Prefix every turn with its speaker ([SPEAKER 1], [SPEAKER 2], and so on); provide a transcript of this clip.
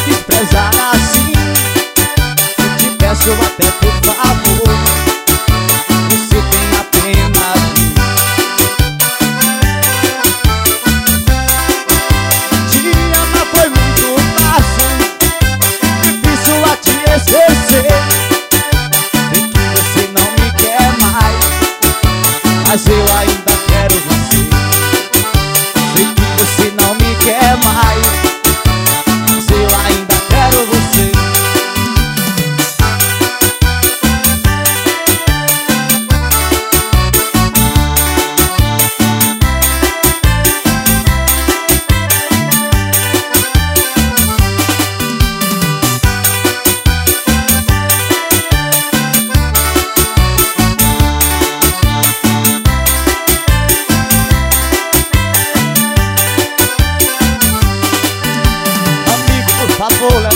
[SPEAKER 1] desprezar assim. Eu te peço até por favor, você tenha pena de mim. Te amar foi muito fácil, difícil a te esquecer. Sei que você não me quer mais, mas eu ainda quero você. Sei que você não me quer mais, mas eu ainda quero você. Amigo, por favor,